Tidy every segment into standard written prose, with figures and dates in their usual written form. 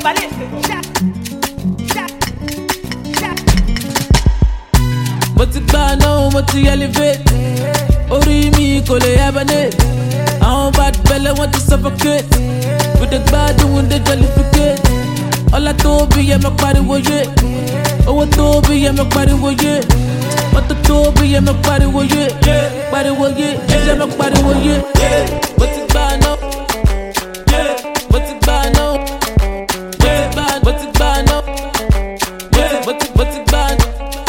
Mo ti gbà náà, mo ti elevate. Orí mi kò lè hibernate. Àwọn bad belle want to suffocate. With the gbádùn they jollificate. Ọlá tóbi yẹ mọ pariwo yé. Owó tóbi yẹ mọ pariwo yé. Mọ́tò tóbi yẹ mọ pariwo yé. Pariwo yé, ẹ̀jẹ̀ mọ pariwo yé. Mo ti gbà náà. Mo ti gbà náà. Mo ti gbà náà. Mo ti gbà náà.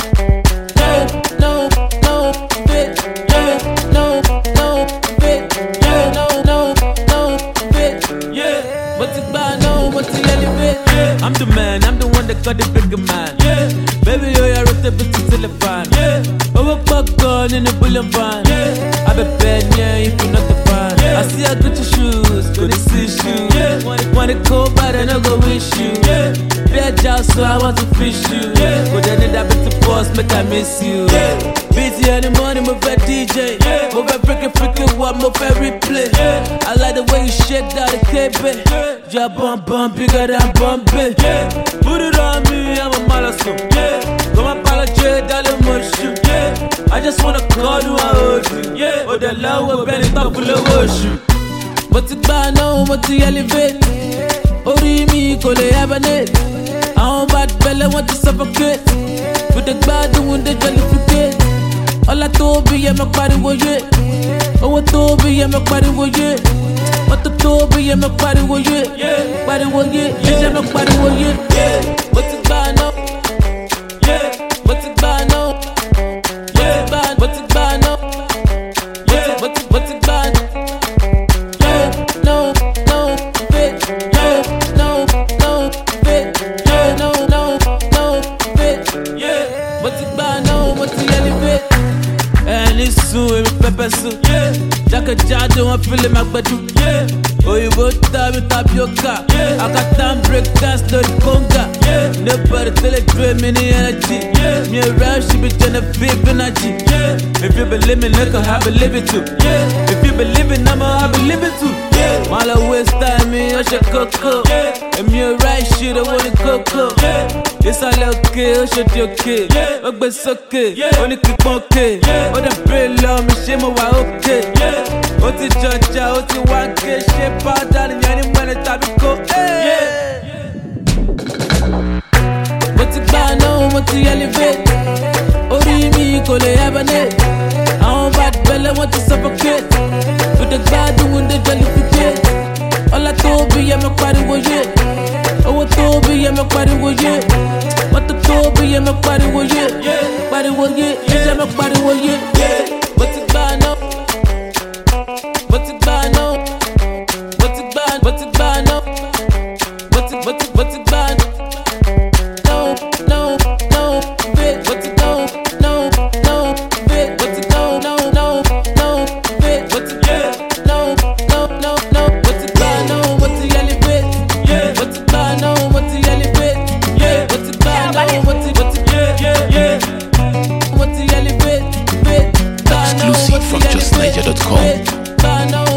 I'm the man, I'm the one that got the bigger man. Yeah. Baby, yo, you're a bit to telephone. Yeah. Over popcorn in the bullion van. Yeah. I be bad, yeah, if you're not the fan. Yeah. I see I got your shoes, go to see shoes. Yeah. Wanna go bad and I go wish you. Yeah. Bad job, so I want to fish you. Yeah. But then that bit to boss, make I miss you. Yeah. Busy in the morning, move a DJ. Yeah. Move a freaking what, move a replay. Yeah. I like the way you shake that KB. Yeah. Your bum bigger than Bombay. Yeah. Put it on me, I'm a malasso. Yeah. Come apologize, darling, mushu. Yeah. I just wanna call you, I hold you. Yeah. Oh, the love will bend it up, full of worship. But it's bad now, but it's elevate. Orí mi kò lè hibernate. Àwọn bad belle want to suffocate. With the gbádùn they jollificate. Ọlá tóbi yẹ mọ pariwo yé. Owó tóbi yẹ mọ pariwo yé. Mọ́tò tóbi yẹ mọ pariwo yé. Pariwo yé, ẹ̀jẹ̀ mọ pariwo yé. Mo ti gbà náà. Mo ti gbà náà. Mo ti gbà náà. Mo ti gbà náà. No, fit. No, fit. No, fit. Mo ti gbà náà, mo ti elevate. Ẹni sùn, èmi pẹpẹ sùn. Jákèjádò wọn fílẹ̀ máa gbẹdú. Òyìnbó tàbí tapioca. Akata ń break dance lórí conga. Nobody tell it drain me ní energy. Me a rap she be Genevieve energy. If you believe me, look I believe it too. If you believe it, I believe it too. While I waste time, me I should coco. And me a right shit, I want it coco. It's all okay, I should be okay. Ogbe soke, only keep okay. Oh the brain love me, she mo wa okay. Ó ti jọjà, ó ti wá ké, ṣe pátá nìyẹn ní mẹ́rin tàbí kó. Mo ti gbà náà, mo ti elevate. Orí mi kò lè hibernate. Àwọn bad belle want to suffocate. With the gbádùn they jollificate. Ọlá tóbi yẹ mọ pariwo yé. Owó tóbi yẹ mọ pariwo yé. Mọ́tò tóbi yẹ mọ pariwo yé. Pariwo yé, ẹ̀jẹ̀ mọ pariwo yé. Mo ti gbà náà. Mo ti gbà náà. Mo ti gbà náà. Mo ti gbà náà. No, fit. Mo ti no, fit. Mo ti no, fit. Mo ti no. Mo ti gbà náà, mo ti elevate. Mo ti gbà náà, mo ti elevate. Mo ti gbà náà, mo ti elevate. Exclusive from justniger.com.